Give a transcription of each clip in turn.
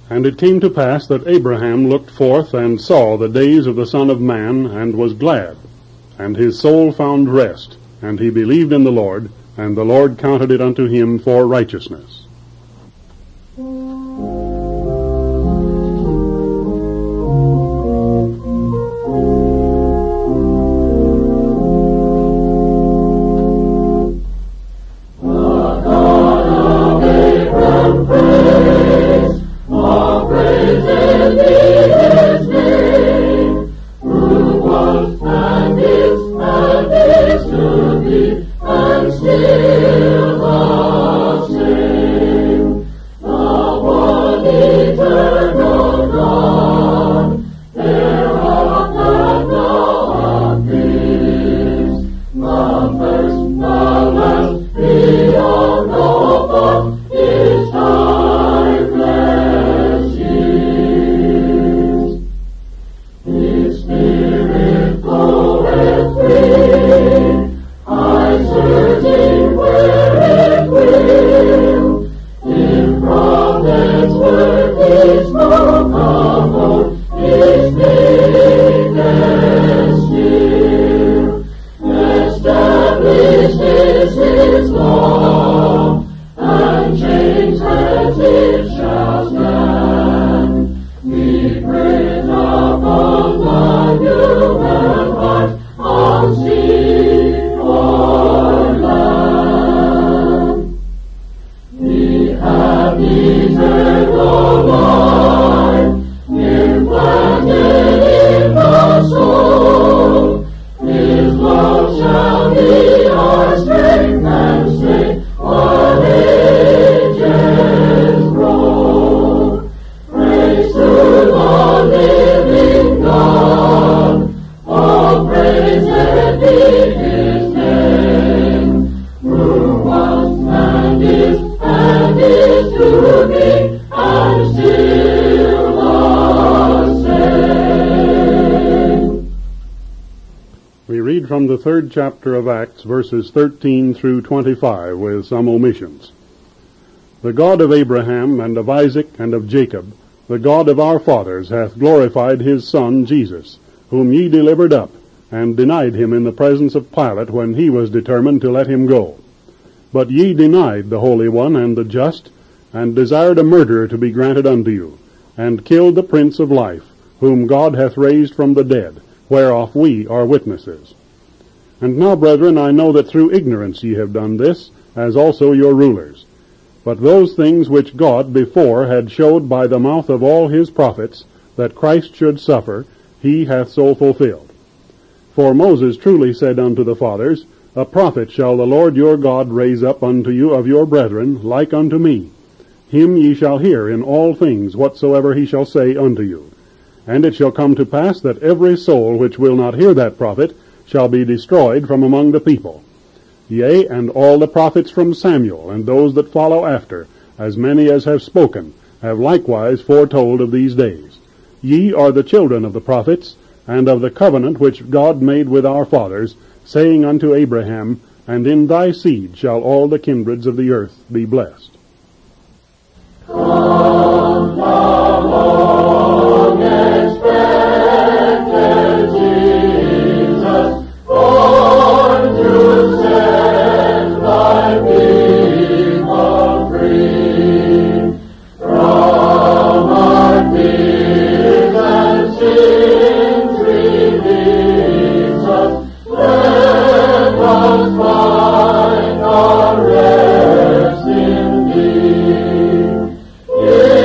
And it came to pass that Abraham looked forth and saw the days of the Son of Man, and was glad. And his soul found rest, and he believed in the Lord, and the Lord counted it unto him for righteousness. From the 3rd chapter of Acts, verses 13 through 25, with some omissions. The God of Abraham, and of Isaac, and of Jacob, the God of our fathers, hath glorified his Son Jesus, whom ye delivered up, and denied him in the presence of Pilate, when he was determined to let him go. But ye denied the Holy One and the Just, and desired a murderer to be granted unto you, and killed the Prince of Life, whom God hath raised from the dead, whereof we are witnesses. And now, brethren, I know that through ignorance ye have done this, as also your rulers. But those things which God before had showed by the mouth of all his prophets, that Christ should suffer, he hath so fulfilled. For Moses truly said unto the fathers, A prophet shall the Lord your God raise up unto you of your brethren, like unto me. Him ye shall hear in all things whatsoever he shall say unto you. And it shall come to pass that every soul which will not hear that prophet shall be destroyed from among the people. Yea, and all the prophets from Samuel, and those that follow after, as many as have spoken, have likewise foretold of these days. Ye are the children of the prophets, and of the covenant which God made with our fathers, saying unto Abraham, And in thy seed shall all the kindreds of the earth be blessed. Come, thou long expected Jesus, born to set thy people free from our fears and sins. Release us, let us find our rest in thee.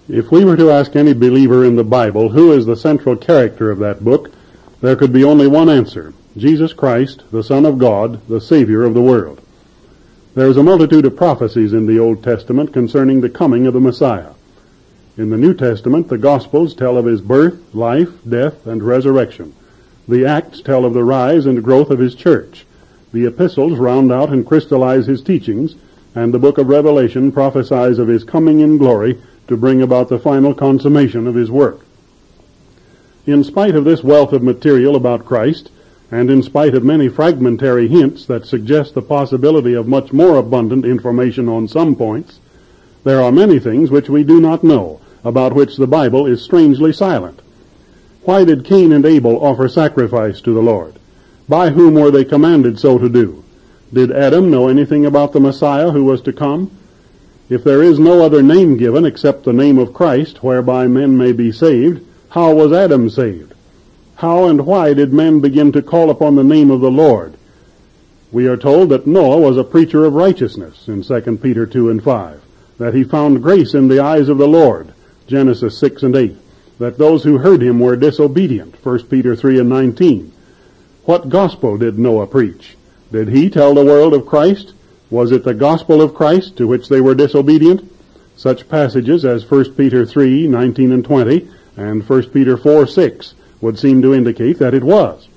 If we were to ask any believer in the Bible who is the central character of that book, there could be only one answer: Jesus Christ, the Son of God, the Savior of the world. There is a multitude of prophecies in the Old Testament concerning the coming of the Messiah. In the New Testament, the Gospels tell of his birth, life, death, and resurrection. The Acts tell of the rise and growth of his church. The epistles round out and crystallize his teachings, and the book of Revelation prophesies of his coming in glory to bring about the final consummation of his work. In spite of this wealth of material about Christ, and in spite of many fragmentary hints that suggest the possibility of much more abundant information on some points, there are many things which we do not know, about which the Bible is strangely silent. Why did Cain and Abel offer sacrifice to the Lord? By whom were they commanded so to do? Did Adam know anything about the Messiah who was to come? If there is no other name given except the name of Christ whereby men may be saved, how was Adam saved? How and why did men begin to call upon the name of the Lord? We are told that Noah was a preacher of righteousness in 2 Peter 2 and 5, that he found grace in the eyes of the Lord, Genesis 6 and 8, that those who heard him were disobedient, 1 Peter 3 and 19. What gospel did Noah preach? Did he tell the world of Christ? Was it the gospel of Christ to which they were disobedient? Such passages as 1 Peter 3, 19 and 20, and 1 Peter 4, 6 would seem to indicate that it was.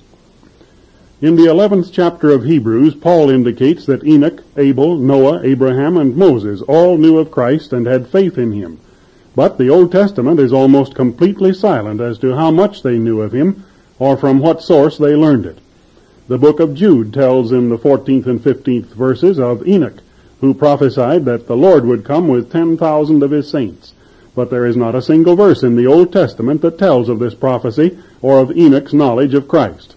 In the 11th chapter of Hebrews, Paul indicates that Enoch, Abel, Noah, Abraham, and Moses all knew of Christ and had faith in him. But the Old Testament is almost completely silent as to how much they knew of him or from what source they learned it. The book of Jude tells in the 14th and 15th verses of Enoch, who prophesied that the Lord would come with 10,000 of his saints. But there is not a single verse in the Old Testament that tells of this prophecy or of Enoch's knowledge of Christ.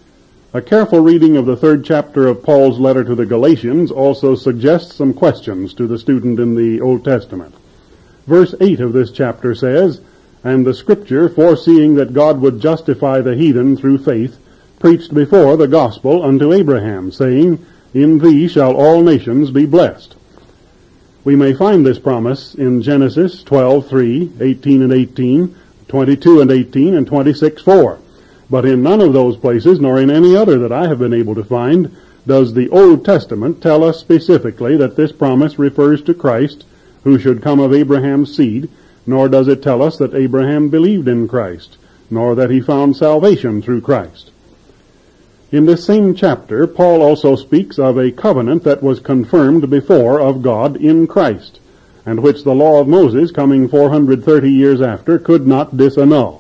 A careful reading of the 3rd chapter of Paul's letter to the Galatians also suggests some questions to the student in the Old Testament. Verse 8 of this chapter says, "And the Scripture, foreseeing that God would justify the heathen through faith, preached before the gospel unto Abraham, saying, In thee shall all nations be blessed." We may find this promise in Genesis 12:3, 18 and 18, 22 and 18, and 26:4. But in none of those places, nor in any other that I have been able to find, does the Old Testament tell us specifically that this promise refers to Christ, who should come of Abraham's seed, nor does it tell us that Abraham believed in Christ, nor that he found salvation through Christ. In this same chapter, Paul also speaks of a covenant that was confirmed before of God in Christ, and which the law of Moses, coming 430 years after, could not disannul.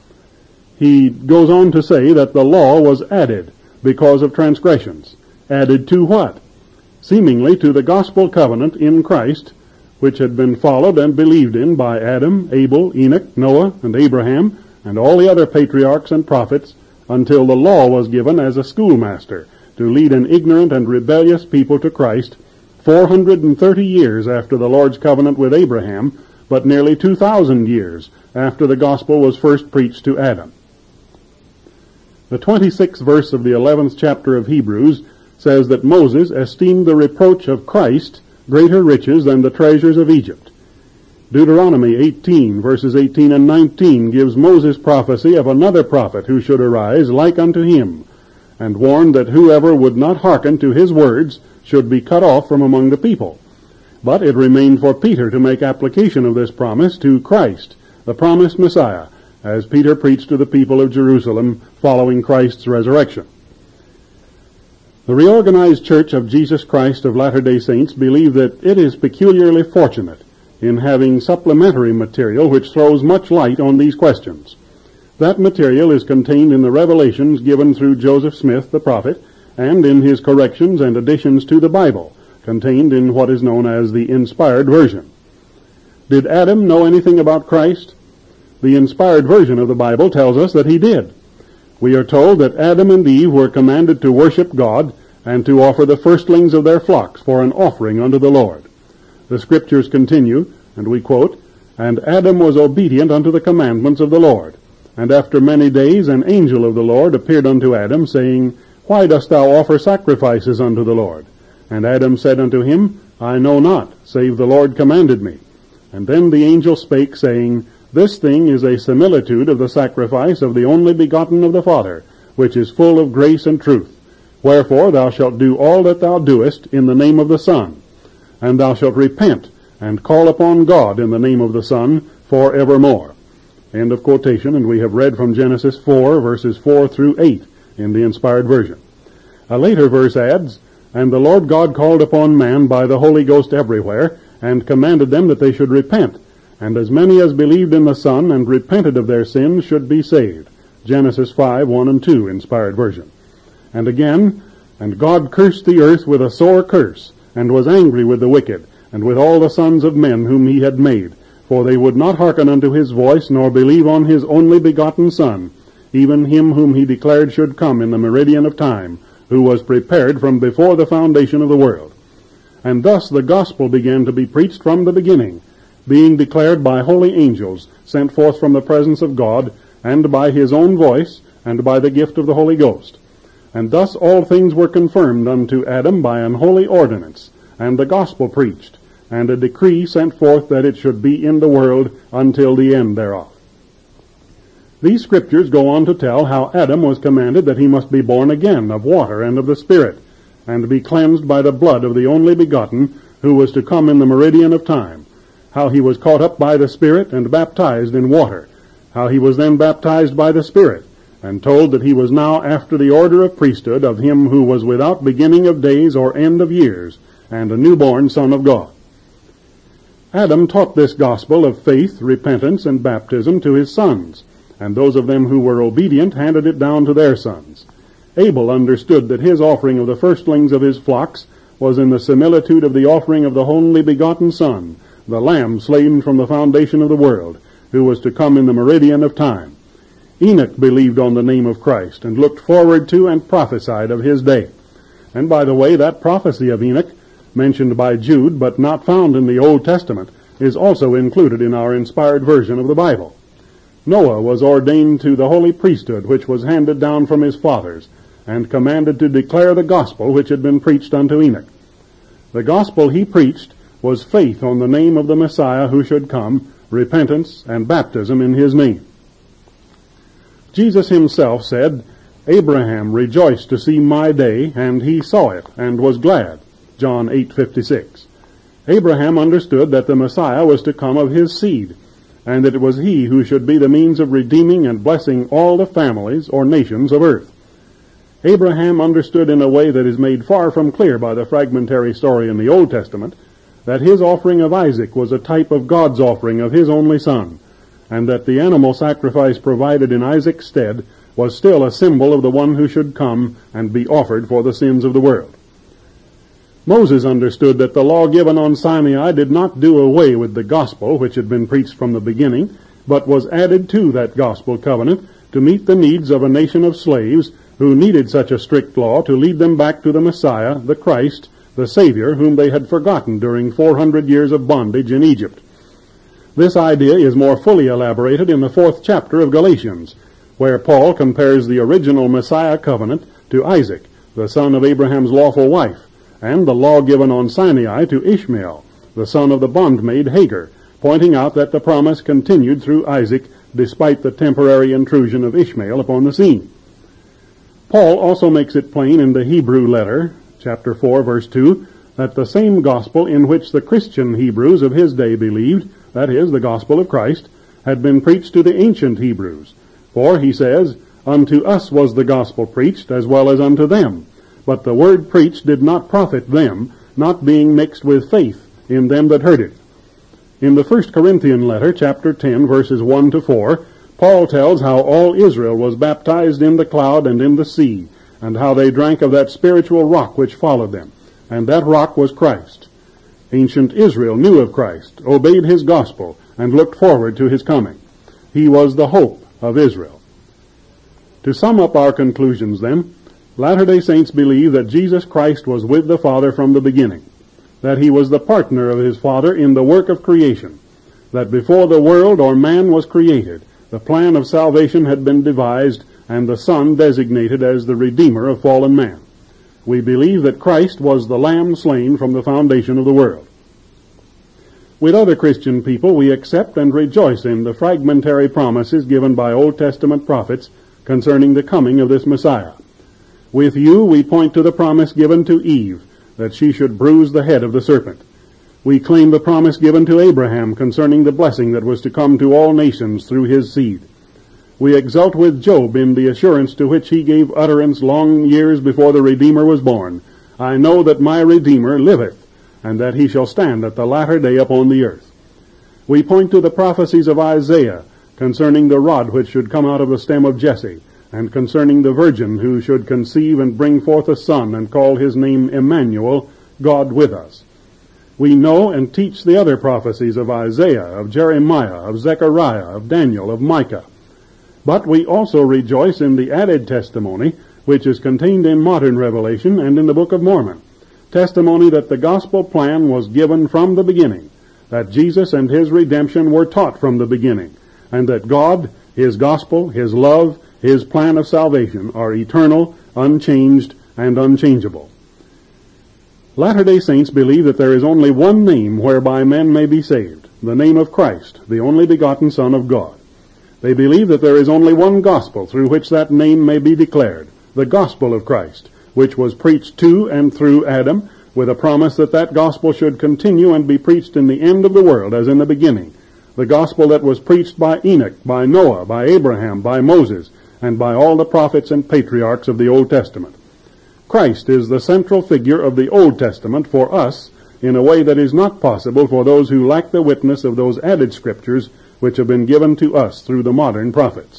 He goes on to say that the law was added because of transgressions. Added to what? Seemingly to the gospel covenant in Christ, which had been followed and believed in by Adam, Abel, Enoch, Noah, and Abraham, and all the other patriarchs and prophets, until the law was given as a schoolmaster to lead an ignorant and rebellious people to Christ 430 years after the Lord's covenant with Abraham, but nearly 2,000 years after the gospel was first preached to Adam. The 26th verse of the 11th chapter of Hebrews says that Moses esteemed the reproach of Christ greater riches than the treasures of Egypt. Deuteronomy 18, verses 18 and 19 gives Moses prophecy of another prophet who should arise like unto him, and warned that whoever would not hearken to his words should be cut off from among the people. But it remained for Peter to make application of this promise to Christ, the promised Messiah, as Peter preached to the people of Jerusalem following Christ's resurrection. The reorganized Church of Jesus Christ of Latter-day Saints believe that it is peculiarly fortunate in having supplementary material which throws much light on these questions. That material is contained in the revelations given through Joseph Smith the prophet, and in his corrections and additions to the Bible, contained in what is known as the Inspired Version. Did Adam know anything about Christ? The Inspired Version of the Bible tells us that he did. We are told that Adam and Eve were commanded to worship God and to offer the firstlings of their flocks for an offering unto the Lord. The Scriptures continue, and we quote, "And Adam was obedient unto the commandments of the Lord. And after many days an angel of the Lord appeared unto Adam, saying, Why dost thou offer sacrifices unto the Lord? And Adam said unto him, I know not, save the Lord commanded me. And then the angel spake, saying, This thing is a similitude of the sacrifice of the only begotten of the Father, which is full of grace and truth. Wherefore thou shalt do all that thou doest in the name of the Son. And thou shalt repent, and call upon God in the name of the Son for evermore. End of quotation, and we have read from Genesis 4, verses 4 through 8 in the Inspired Version. A later verse adds, And the Lord God called upon man by the Holy Ghost everywhere, and commanded them that they should repent, and as many as believed in the Son and repented of their sins should be saved. Genesis 5, 1 and 2, Inspired Version. And again, And God cursed the earth with a sore curse, and was angry with the wicked, and with all the sons of men whom he had made, for they would not hearken unto his voice, nor believe on his only begotten Son, even him whom he declared should come in the meridian of time, who was prepared from before the foundation of the world. And thus the gospel began to be preached from the beginning, being declared by holy angels, sent forth from the presence of God, and by his own voice, and by the gift of the Holy Ghost. And thus all things were confirmed unto Adam by an holy ordinance, and the gospel preached, and a decree sent forth that it should be in the world until the end thereof. These scriptures go on to tell how Adam was commanded that he must be born again of water and of the Spirit, and be cleansed by the blood of the only begotten, who was to come in the meridian of time, how he was caught up by the Spirit and baptized in water, how he was then baptized by the Spirit, and told that he was now after the order of priesthood of him who was without beginning of days or end of years, and a newborn Son of God. Adam taught this gospel of faith, repentance, and baptism to his sons, and those of them who were obedient handed it down to their sons. Abel understood that his offering of the firstlings of his flocks was in the similitude of the offering of the only begotten Son, the Lamb slain from the foundation of the world, who was to come in the meridian of time. Enoch believed on the name of Christ, and looked forward to and prophesied of his day. And by the way, that prophecy of Enoch, mentioned by Jude, but not found in the Old Testament, is also included in our Inspired Version of the Bible. Noah was ordained to the holy priesthood which was handed down from his fathers, and commanded to declare the gospel which had been preached unto Enoch. The gospel he preached was faith on the name of the Messiah who should come, repentance, and baptism in his name. Jesus himself said, Abraham rejoiced to see my day, and he saw it, and was glad. John 8:56. Abraham understood that the Messiah was to come of his seed, and that it was he who should be the means of redeeming and blessing all the families or nations of earth. Abraham understood in a way that is made far from clear by the fragmentary story in the Old Testament that his offering of Isaac was a type of God's offering of his only son, and that the animal sacrifice provided in Isaac's stead was still a symbol of the one who should come and be offered for the sins of the world. Moses understood that the law given on Sinai did not do away with the gospel which had been preached from the beginning, but was added to that gospel covenant to meet the needs of a nation of slaves who needed such a strict law to lead them back to the Messiah, the Christ, the Savior, whom they had forgotten during 400 years of bondage in Egypt. This idea is more fully elaborated in the 4th chapter of Galatians, where Paul compares the original Messiah covenant to Isaac, the son of Abraham's lawful wife, and the law given on Sinai to Ishmael, the son of the bondmaid Hagar, pointing out that the promise continued through Isaac despite the temporary intrusion of Ishmael upon the scene. Paul also makes it plain in the Hebrew letter, chapter 4, verse 2, that the same gospel in which the Christian Hebrews of his day believed, that is, the gospel of Christ, had been preached to the ancient Hebrews. For, he says, Unto us was the gospel preached, as well as unto them. But the word preached did not profit them, not being mixed with faith in them that heard it. In the 1 Corinthian letter, chapter 10, verses 1 to 4, Paul tells how all Israel was baptized in the cloud and in the sea, and how they drank of that spiritual rock which followed them, and that rock was Christ. Ancient Israel knew of Christ, obeyed his gospel, and looked forward to his coming. He was the hope of Israel. To sum up our conclusions, then, Latter-day Saints believe that Jesus Christ was with the Father from the beginning, that he was the partner of his Father in the work of creation, that before the world or man was created, the plan of salvation had been devised, and the Son designated as the Redeemer of fallen man. We believe that Christ was the Lamb slain from the foundation of the world. With other Christian people, we accept and rejoice in the fragmentary promises given by Old Testament prophets concerning the coming of this Messiah. With you, we point to the promise given to Eve, that she should bruise the head of the serpent. We claim the promise given to Abraham concerning the blessing that was to come to all nations through his seed. We exult with Job in the assurance to which he gave utterance long years before the Redeemer was born. I know that my Redeemer liveth, and that he shall stand at the latter day upon the earth. We point to the prophecies of Isaiah concerning the rod which should come out of the stem of Jesse, and concerning the virgin who should conceive and bring forth a son and call his name Emmanuel, God with us. We know and teach the other prophecies of Isaiah, of Jeremiah, of Zechariah, of Daniel, of Micah. But we also rejoice in the added testimony which is contained in modern revelation and in the Book of Mormon. Testimony that the gospel plan was given from the beginning, that Jesus and his redemption were taught from the beginning, and that God, his gospel, his love, his plan of salvation are eternal, unchanged, and unchangeable. Latter-day Saints believe that there is only one name whereby men may be saved, the name of Christ, the only begotten Son of God. They believe that there is only one gospel through which that name may be declared, the gospel of Christ, which was preached to and through Adam, with a promise that that gospel should continue and be preached in the end of the world as in the beginning. The gospel that was preached by Enoch, by Noah, by Abraham, by Moses, and by all the prophets and patriarchs of the Old Testament. Christ is the central figure of the Old Testament for us in a way that is not possible for those who lack the witness of those added scriptures which have been given to us through the modern prophets.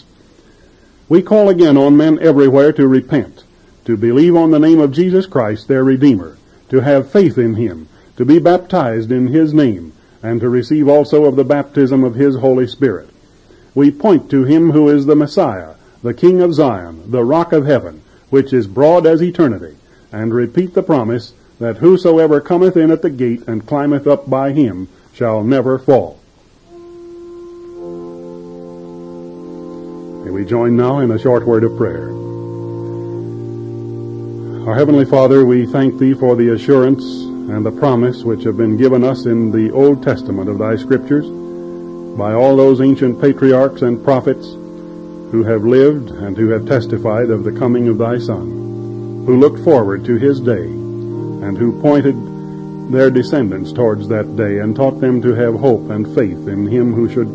We call again on men everywhere to repent, to believe on the name of Jesus Christ, their Redeemer, to have faith in him, to be baptized in his name, and to receive also of the baptism of his Holy Spirit. We point to him who is the Messiah, the King of Zion, the Rock of Heaven, which is broad as eternity, and repeat the promise that whosoever cometh in at the gate and climbeth up by him shall never fall. May we join now in a short word of prayer. Our Heavenly Father, we thank Thee for the assurance and the promise which have been given us in the Old Testament of Thy Scriptures by all those ancient patriarchs and prophets who have lived and who have testified of the coming of Thy Son, who looked forward to His day, and who pointed their descendants towards that day and taught them to have hope and faith in Him who should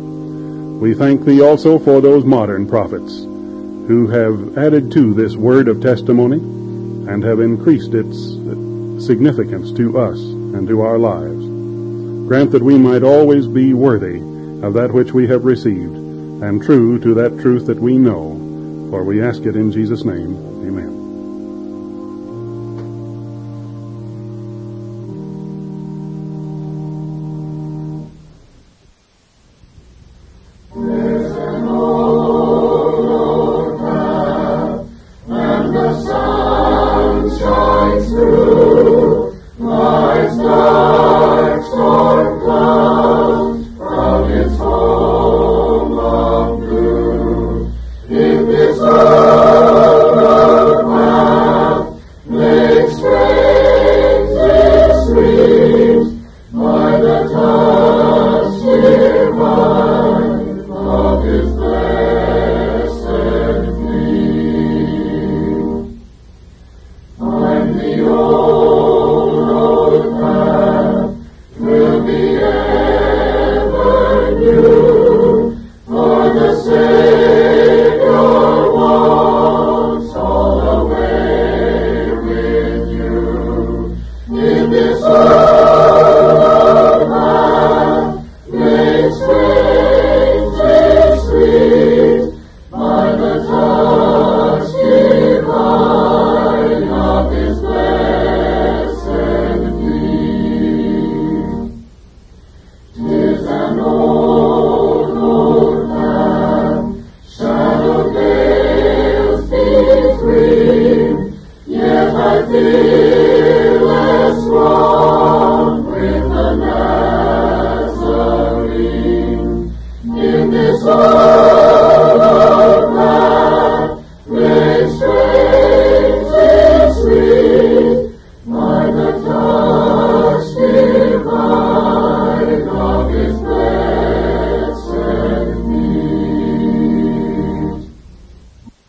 come. We thank Thee also for those modern prophets who have added to this word of testimony and have increased its significance to us and to our lives. Grant that we might always be worthy of that which we have received, and true to that truth that we know, for we ask it in Jesus' name. Amen. Yet I feel